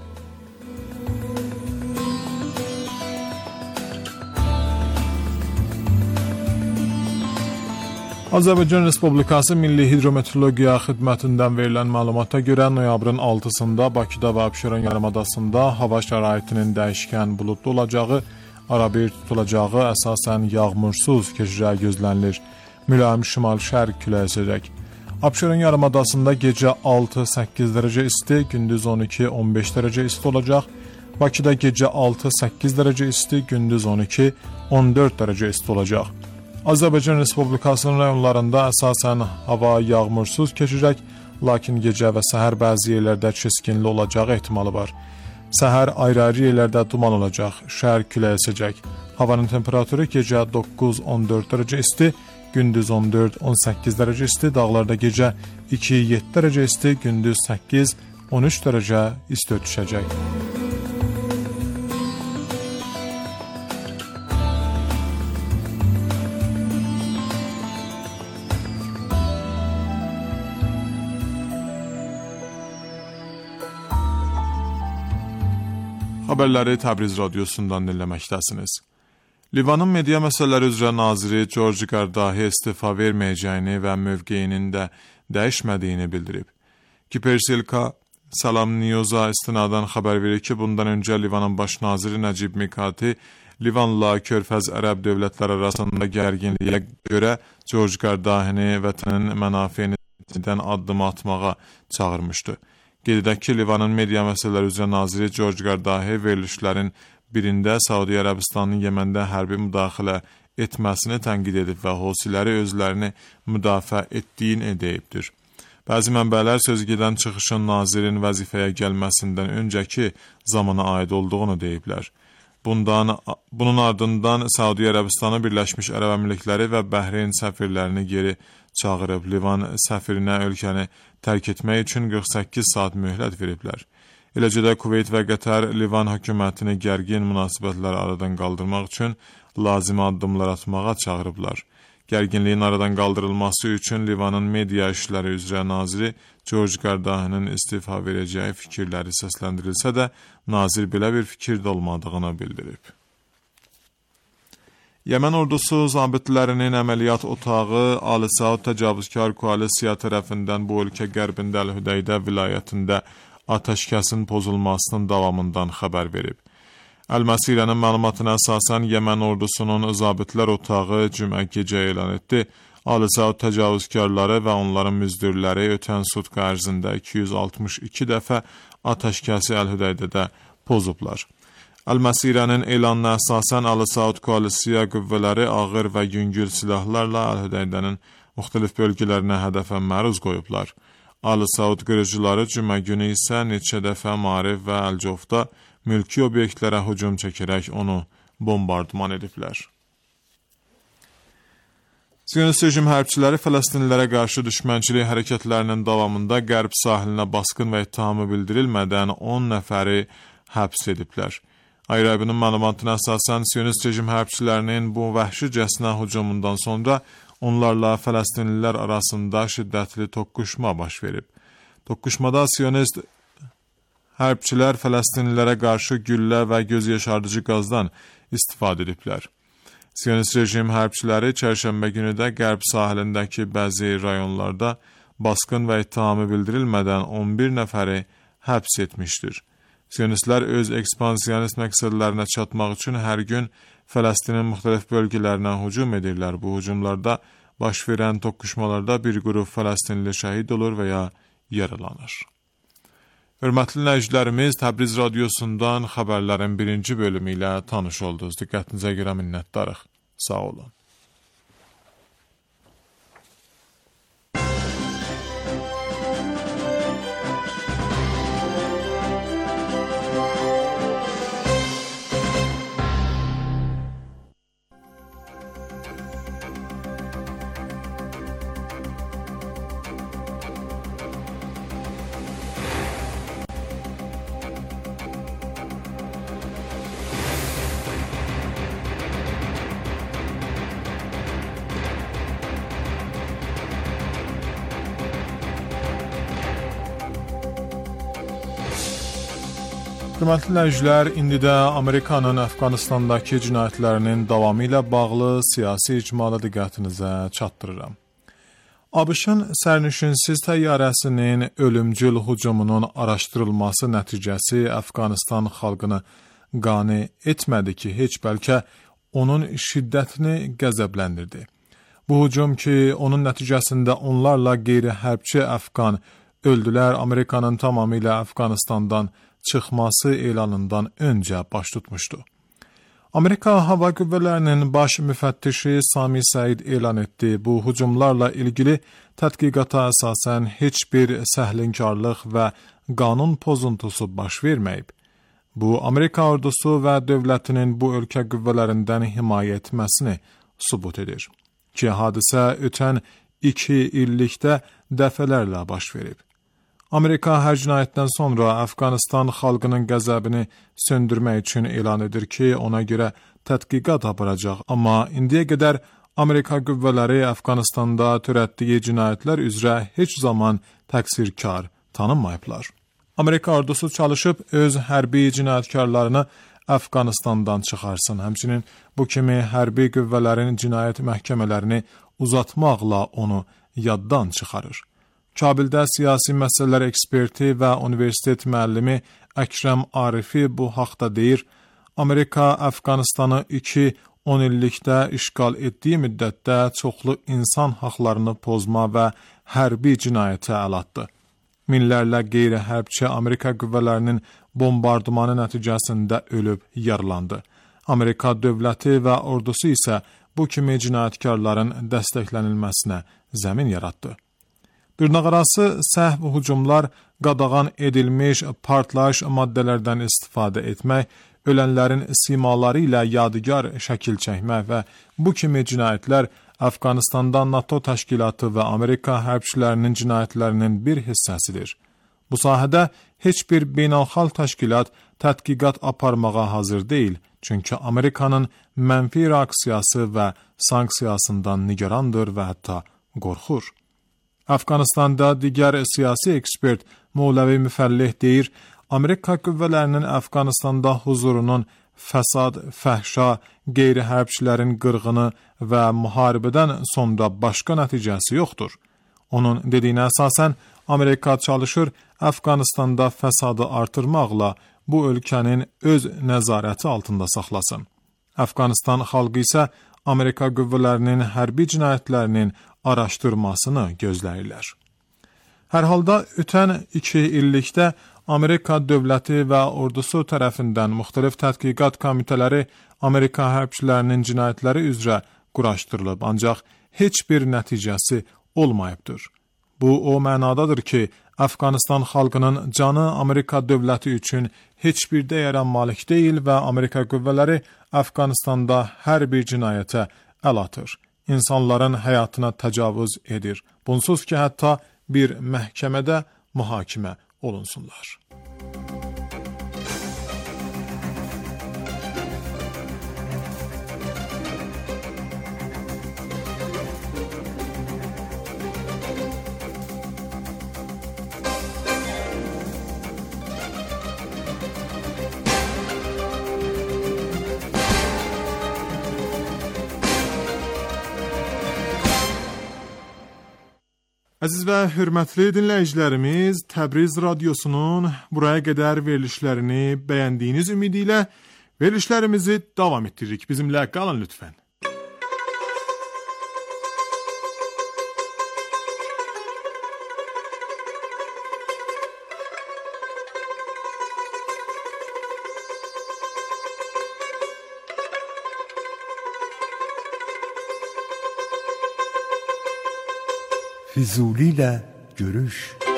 Azərbaycan Respublikası Milli Hidrometeorologiya Xidmətindən verilən məlumata görə noyabrın altısında Bakıda və Abşeron yarımadasında hava şəraitinin dəyişkən buludlu olacağı, arabir tutulacağı, əsasən yağmursuz keçəcəyi gözlənilir. Mülayim şimal-şərq küləyi əsəcək. Abşeron yarımadasında gecə altı səkkiz dərəcə isti, gündüz on iki on beş dərəcə isti olacaq. Bakıda gecə altı səkkiz dərəcə isti, gündüz on iki on dörd dərəcə isti olacaq. Azərbaycan Respublikasının rayonlarında əsasən hava yağmursuz keçəcək, lakin gecə və səhər bəzi yerlərdə çiskinli olacağı ehtimalı var. Səhər ayrı-ayrı yerlərdə duman olacaq, şərq küləyi əsəcək. Havanın temperaturu gecə doqquz on dörd dərəcə isti, gündüz on dörd on səkkiz dərəcə isti, dağlarda gecə iki yeddi dərəcə isti, gündüz səkkiz on üç dərəcə isti düşəcək. Xəbərləri Təbriz radiosundan dinləməkdəsiniz. Livanın media məsələləri üzrə naziri George Gardahi istifa verməyəcəyini və mövqeyinin də dəyişmədiyini bildirib. Kipersilka Salam Newsa istinadən xəbər verir ki, bundan öncə Livanın baş naziri Nəcib Mikati Livanla Körfəz ərəb dövlətləri arasında gərginliyə görə George Gardahini vətənin mənafeyinindən addım atmağa çağırmışdı. Qeyd edək ki, Livanın media məsələləri üzrə naziri George Gardahi verilişlərin birində Saudi Ərəbistanın Yeməndə hərbi müdaxilə etməsini tənqid edib və Husiləri özlərini müdafiə etdiyini deyibdir. Bəzi mənbələr sözügedən çıxışın nazirin vəzifəyə gəlməsindən öncəki zamana aid olduğunu deyiblər. Bundan, bunun ardından Saudi Ərəbistanı Birləşmiş Ərəb Əmirlikləri və Bəhreyn səfirlərini geri çağırıb Livan səfirinə ölkəni tərk etmək üçün qırx səkkiz saat möhlət veriblər. Eləcə də Kuveyt və Qətər Livan hökumətini gərgin münasibətləri aradan qaldırmaq üçün lazımi addımlar atmağa çağırıblar. Gərginliyin aradan qaldırılması üçün Livanın media işləri üzrə naziri George Gardahinin istifa verəcəyi fikirləri səsləndirilsə də, nazir belə bir fikirdə olmadığını bildirib. Yemen ordusu zabitlərinin əməliyyat otağı Ali Saud təcavüzkar koalisiya tərəfindən bu ölkə qərbində Əl-Hüdəydə vilayətində atəşkəsin pozulmasının davamından xəbər verib. Əl-Məsirənin məlumatına əsasən Yemen ordusunun zabitlər otağı cümə gecə elan etdi. Ali Saud təcavüzkarları və onların müzdürləri ötən sutka ərzində iki yüz altmış iki dəfə atəşkəsi Əl-Hüdəydə pozublar. Əl-Məsirənin elanına əsasən Ali Saud koalisiya qüvvələri ağır və yüngül silahlarla Əl-Hüdəydənin müxtəlif bölgələrinə hədəfə məruz qoyublar. Ali Saud qırıcıları cümə günü isə neçə dəfə Marif və Əl-Cofda mülki obyektlərə hücum çəkərək onu bombardman ediblər. Siyonist rejim hərbçiləri Fələstinlilərə qarşı düşmənçilik hərəkətlərinin davamında qərb sahilinə basqın və ittihamı bildirilmədən on nəfəri həbs ediblər. Ayrabinin məlumatına əsasən Siyonist rejim hərbçilərinin bu vəhşicəsinə hücumundan sonra onlarla Fələstinlilər arasında şiddətli toqquşma baş verib. Toqquşmada Siyonist hərbçilər Fələstinlilərə qarşı güllə və göz yaşardıcı qazdan istifadə ediblər. Siyonist rejim hərbçiləri çərşənbə günü də qərb sahilindəki bəzi rayonlarda basqın və ittihamı bildirilmədən on bir nəfəri həbs etmişdir. Siyonistlər öz ekspansiyonist məqsədlərinə çatmaq üçün hər gün Fələstinin müxtəlif bölgələrinə hücum edirlər. Bu hücumlarda baş verən toqquşmalarda bir qrup Fələstinli şəhid olur və ya yaralanır. Hörmətli dinləyicilərimiz, Təbriz radiosundan xəbərlərin birinci bölümü ilə tanış oldunuz. Diqqətinizə görə minnətdarıq. Sağ olun. Hörmətli dinləyicilər, indi də Amerikanın Əfqanistandakı cinayətlərinin davamı ilə bağlı siyasi icmalı diqqətinizə çatdırıram. ABŞ-ın sərnişinsiz təyyarəsinin ölümcül hücumunun araşdırılması nəticəsi Əfqanistan xalqını qane etmədi ki, heç bəlkə onun şiddətini qəzəbləndirdi. Bu hücum ki, onun nəticəsində onlarla qeyri-hərbçi Əfqan öldülər, Amerikanın tamamilə Əfqanistandan çıxması elanından öncə baş tutmuşdu. Amerika Hava Qüvvələrinin baş müfəttişi Sami Səid elan etdi. Bu hücumlarla ilgili tədqiqata əsasən heç bir səhlənkarlıq və qanun pozuntusu baş verməyib. Bu, Amerika ordusu və dövlətinin bu ölkə qüvvələrindən himayə etməsini sübut edir. Ki, hadisə ötən iki illikdə dəfələrlə baş verib. Amerika hər cinayətdən sonra Əfqanistan xalqının qəzəbini söndürmək üçün elan edir ki, ona görə tədqiqat aparacaq. Amma indiyə qədər Amerika qüvvələri Əfqanistanda törətdiyi cinayətlər üzrə heç zaman təqsirkar tanınmayıblar. Amerika ordusu çalışıb öz hərbi cinayətkarlarını Əfqanistandan çıxarsın. Həmçinin bu kimi hərbi qüvvələrin cinayət məhkəmələrini uzatmaqla onu yaddan çıxarır. Kabildə siyasi məsələlər eksperti və universitet müəllimi Əkrəm Arifi bu haqda deyir, Amerika Əfqanistanı iki on illikdə işğal etdiyi müddətdə çoxlu insan haqlarını pozma və hərbi cinayətə əl atdı. Minlərlə qeyri-hərbçi Amerika qüvvələrinin bombardımanı nəticəsində ölüb yaralandı. Amerika dövləti və ordusu isə bu kimi cinayətkarların dəstəklənilməsinə zəmin yaratdı. Dırnaqarası səhv hücumlar, qadağan edilmiş partlayış maddələrdən istifadə etmək, ölənlərin simaları ilə yadigar şəkil çəkmək və bu kimi cinayətlər Əfqanistanda NATO təşkilatı və Amerika hərbçilərinin cinayətlərinin bir hissəsidir. Bu sahədə heç bir beynəlxalq təşkilat tədqiqat aparmağa hazır deyil, çünki Amerikanın mənfi reaksiyası və sanksiyasından nigarandır və hətta qorxur. Əfqanistanda digər siyasi ekspert Moğləvi Müfəllih deyir, Amerika qüvvələrinin Əfqanistanda huzurunun fəsad, fəhşa, qeyri-hərbçilərin qırğını və müharibədən sonra başqa nəticəsi yoxdur. Onun dediyinə əsasən, Amerika çalışır Əfqanistanda fəsadı artırmaqla bu ölkənin öz nəzarəti altında saxlasın. Əfqanistan xalqı isə Amerika qüvvələrinin hərbi cinayətlərinin araşdırmasını gözləyirlər. Hər halda ötən iki illikdə Amerika dövləti və ordusu tərəfindən müxtəlif tədqiqat komitələri Amerika hərbçilərinin cinayətləri üzrə quraşdırılıb, ancaq heç bir nəticəsi olmayıbdır. Bu, o mənadadır ki, Əfqanistan xalqının canı Amerika dövləti üçün heç bir dəyərə malik deyil və Amerika qüvvələri Əfqanistanda hər bir cinayətə əl atır. İnsanların həyatına təcavüz edir. Bunsuz ki, hətta bir məhkəmədə mühakimə olunsunlar. Əziz və hörmətli dinləyicilərimiz, Təbriz Radiosunun buraya qədər verilişlərini bəyəndiyiniz ümidi ilə verilişlərimizi davam etdiririk. Bizimlə qalın lütfən. Füzuli ilə görüş.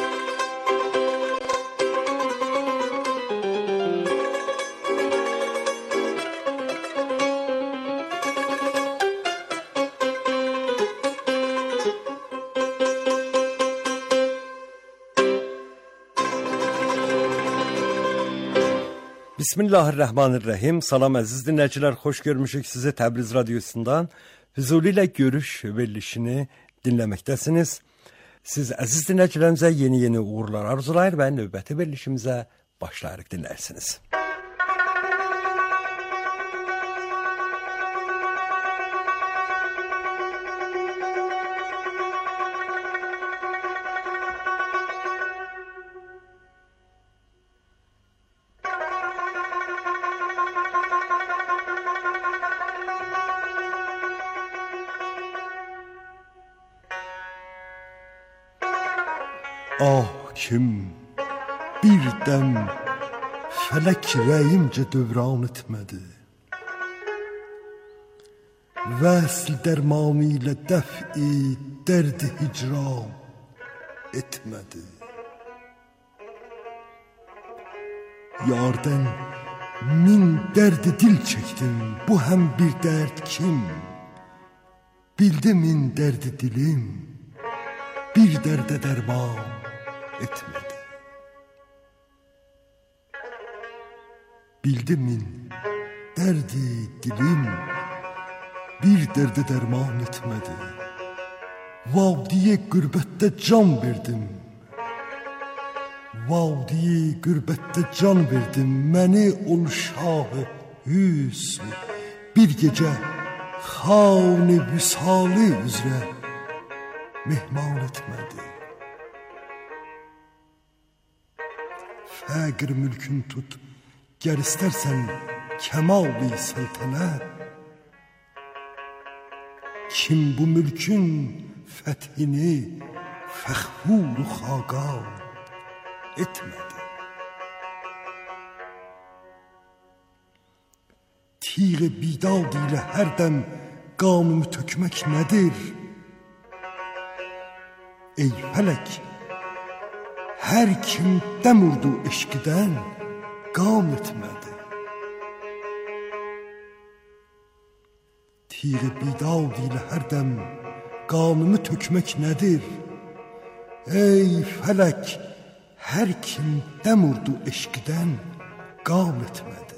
Bismillahirrahmanirrahim. Salam əziz dinləyicilər, xoş görmüşük sizi Təbriz Radiosundan. Füzuli ilə görüş verilişini dinləməkdəsiniz. Siz əziz dinləyicilərimizə yeni-yeni uğurlar arzulayır və növbəti verilişimizə başlayarıq dinlərsiniz. Ah kim birdən fələk rəyimcə dövran etmədi, vəsl dərmanı ilə dəf-i dərd hicran etmədi. Yardən min dərd dil çəkdim, bu həm bir dərd kim? Bildi min dərd dilim, bir dərdə dərman etmədi. Bildi min dərdi dilim, bir dərdə dərman etmədi. Vadiye qürbətdə can verdim, vadiye qürbətdə can verdim. Məni ol şah-ı hüsn bir gecə xan-ı vüsalı üzrə mehman etmədi. Fəqr mülkün tut, gər istərsən kəmal-i səltənət. Kim bu mülkün fəthini fəxfur-u xaqan etmədi. Tiğ-i bidad ilə hərdəm qanımı tökmək nədir? Ey fələk, hər kim dəm vurdu eşqdən qam etmədi. Tiğ-i bidad ilə hərdəm qanımı tökmək nədir? Ey fələk, hər kim dəm vurdu eşqdən qam etmədi.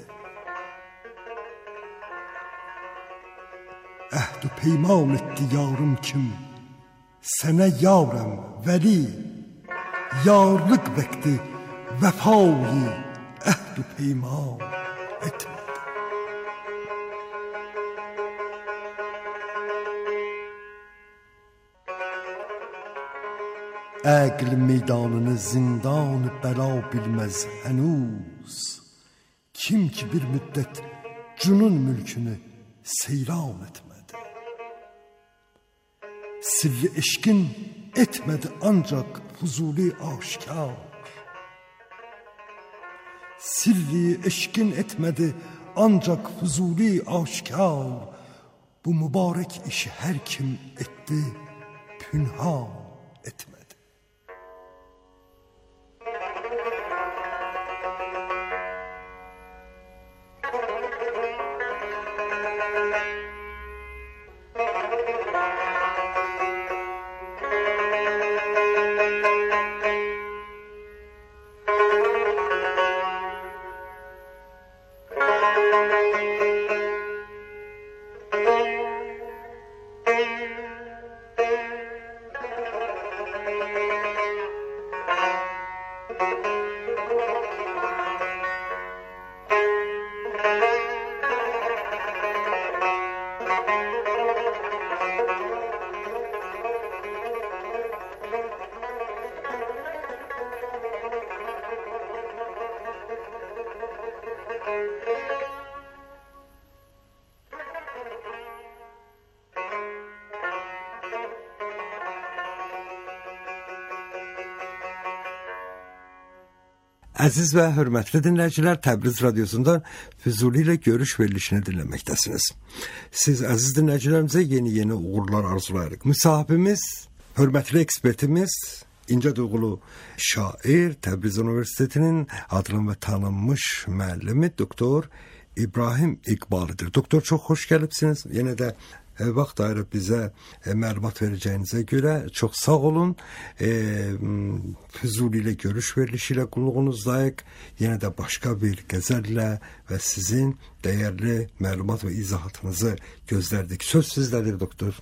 Əhd-ü peyman etdi yarım kim, sənə yarəm vəli. Yarlıq vəqti vəfayı əhd-ü peyman etmədi. Əql meydanını zindan bəla bilməz hənuz. Kim ki bir müddət cünun mülkünü seyran etmədi. Sirri eşkin etmədi ancaq Füzuli aşkar. Sirri eşkin etmədi ancaq Füzuli aşkar. Bu mübarək işi hər kim etdi, pünhan etmədi. Əziz və hörmətli dinləyicilər, Təbriz radiosundan Füzuli ilə görüş verilişini dinləməkdəsiniz. Siz əziz dinləyicilərimizə yeni-yeni uğurlar arzulayırıq. Müsahibimiz, hörmətli ekspertimiz, incə duyğulu şair, Təbriz Universitetinin adlı və tanınmış müəllimi doktor İbrahim İqbalıdır. Doktor, çox xoş gəlibsiniz. Yenə də E, vaxt ayırıb bizə e, məlumat verəcəyinizə görə çox sağ olun. E, Füzuli ilə görüş verilişi ilə qulluğunuzdayıq. Yenə də başqa bir qəzəllə və sizin dəyərli məlumat və izahatınızı gözlərdik. Söz sizdədir, doktor.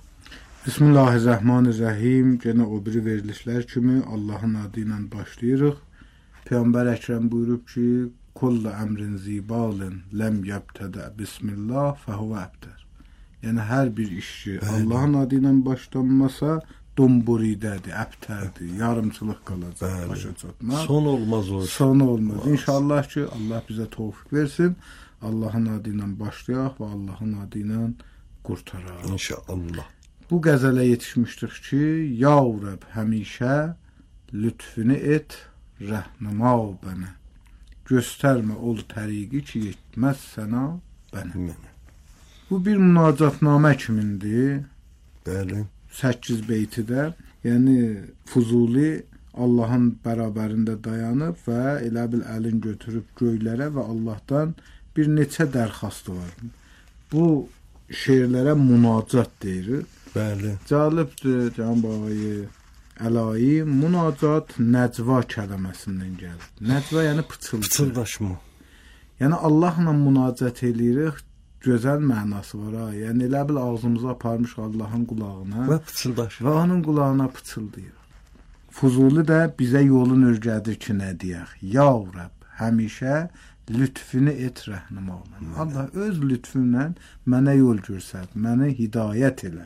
Bismillahirrahmanirrahim. Yenə o biri verilişlər kimi Allahın adı ilə başlayırıq. Peyğəmbər Əkrəm buyurub ki, kullu əmrin zibalin ləm yəbtədə bismillah fəhuvə əbtər. Yəni hər bir işçi Allahın adı ilə başlanmasa domburidədir, əbtərdir, yarımçılıq qalacaq, başa çatmaz. Son olmaz o. Son olmaz. olmaz. İnşallah ki, Allah bizə tövfiq versin. Allahın adı ilə başlayaq və Allahın adı ilə qurtaraq. İnşallah. Bu qəzələ yetişmişdik ki, Ya Rəbb həmişə lütfünü et, rəhnəma ol bənə. Göstərmə ol təriqi ki, yetməz sənə bənə. Mənə. Bu bir münacatnamə kimindir. Bəli. səkkiz beytidə. Yəni Füzuli Allahın bərabərində dayanıb və elə bil əlin götürüb göylərə və Allahdan bir neçə dərxastı var. Bu şeirlərə münacat deyirik. Bəli. Cəlibdir, Cənab ağayı Əlayi, münacat nəcva kəlməsindən gəlir. Nəcva yəni pıçıltı. Pıçıldaşma. Yəni Allahla münacat eləyirik. Gözəl mənası var ha. Yəni elə bil ağzımıza aparmış Allahın qulağına və pıçıldaş. Və onun qulağına pıçıldayır. Füzuli də bizə yolun örgədir ki, nə deyək? Ya Rəbb, həmişə lütfünü et rəhnəma ol. Allah öz lütfünlə mənə yol göstər, mənə hidayət elə.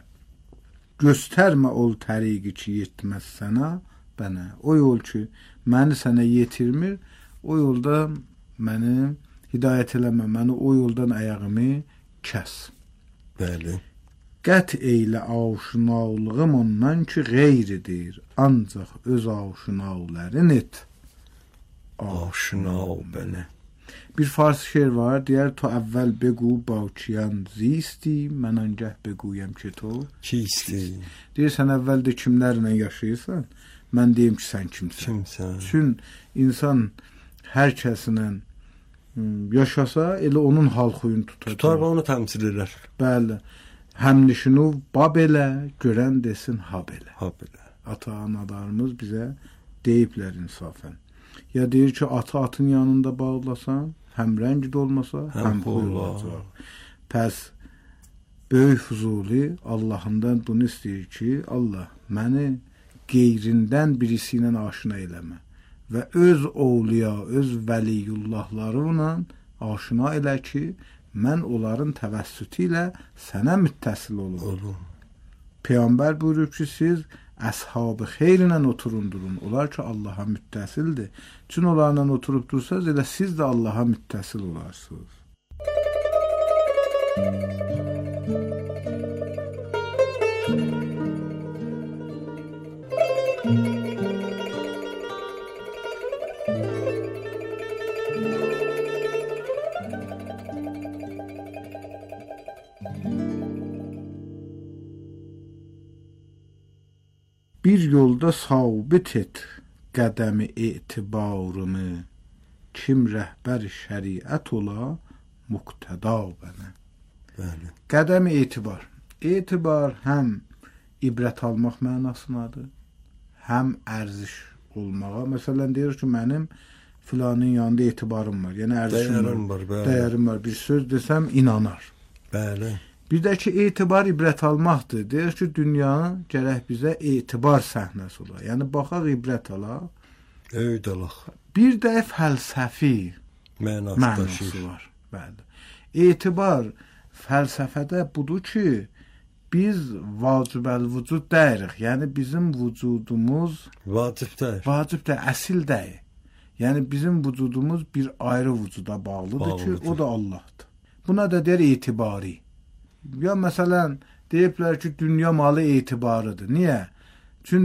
Göstərmə ol təriqi ki, yetməz sənə bənə. O yol ki, məni sənə yetirmir, o yolda məni hidayət eləmə, məni o yoldan əyağımı kəs. Bəli. Qət eylə aşinalığım ondan ki, qeyridir, ancaq öz aşinavlərin et. Aşinav bənə. Bir fars şeir var, deyər, to əvvəl bequ bağçiyan zisti, mən ancaq bequyəm ki, to kisti. Deyir, sən əvvəldə kimlərlə yaşayırsan, mən deyim ki, sən kimsən. Kimsən. Çün insan hər kəsinlə yaşasa, elə onun hal xuyunu tutar. Tutar və onu təmsil edər. Bəli. Həmnişinu bab elə, görən desin ha belə. Ha belə. Ata-analarımız bizə deyiblər insafən. Ya deyir ki, atı atın yanında bağlasan, həm rəngid olmasa, həm, həm xuy olacaq. Pəs, böyük Füzuli Allahından bunu istəyir ki, Allah məni qeyrindən birisi ilə aşina eləmə. Və öz ovliya, öz vəliyullahlarına aşina elə ki, mən onların təvəssütü ilə sənə müttəsil olum. Peyğəmbər buyurur ki, siz əshab-ı xeyrinlə oturun durun. Onlar ki, Allaha müttəsildir. Çün onlarla oturub dursanız, elə siz də Allaha müttəsil olarsınız. Bir yolda sabit et qədəmi etibarımı, kim rəhbər şəriət ola, muqtada bənə. Bəli. Qədəmi etibar. Etibar həm ibrət almaq mənasındadır, həm ərziş olmağa. Məsələn, deyir ki, mənim filanın yanında etibarım var. Yəni ərzişim var, var, bəli. Dəyərim var. Bir söz desəm, inanar. Bəli. Bir də ki, etibar ibrət almaqdır. Deyir ki, dünyanın gərək bizə etibar səhnəsi olar. Yəni, baxaq ibrət alaq. Öyd alaq. Bir də fəlsəfi mənası, mənası var. Bəli. Etibar fəlsəfədə budur ki, biz vacibəl-vücud deyirik. Yəni, bizim vücudumuz vacibdir. Vacibdir, əsil deyil. Yəni, bizim vücudumuz bir ayrı vücuda bağlıdır, bağlıdır ki, o da Allahdır. Buna da deyir etibari. Ya məsələn, deyiblər ki, dünya malı etibarıdır. Niyə?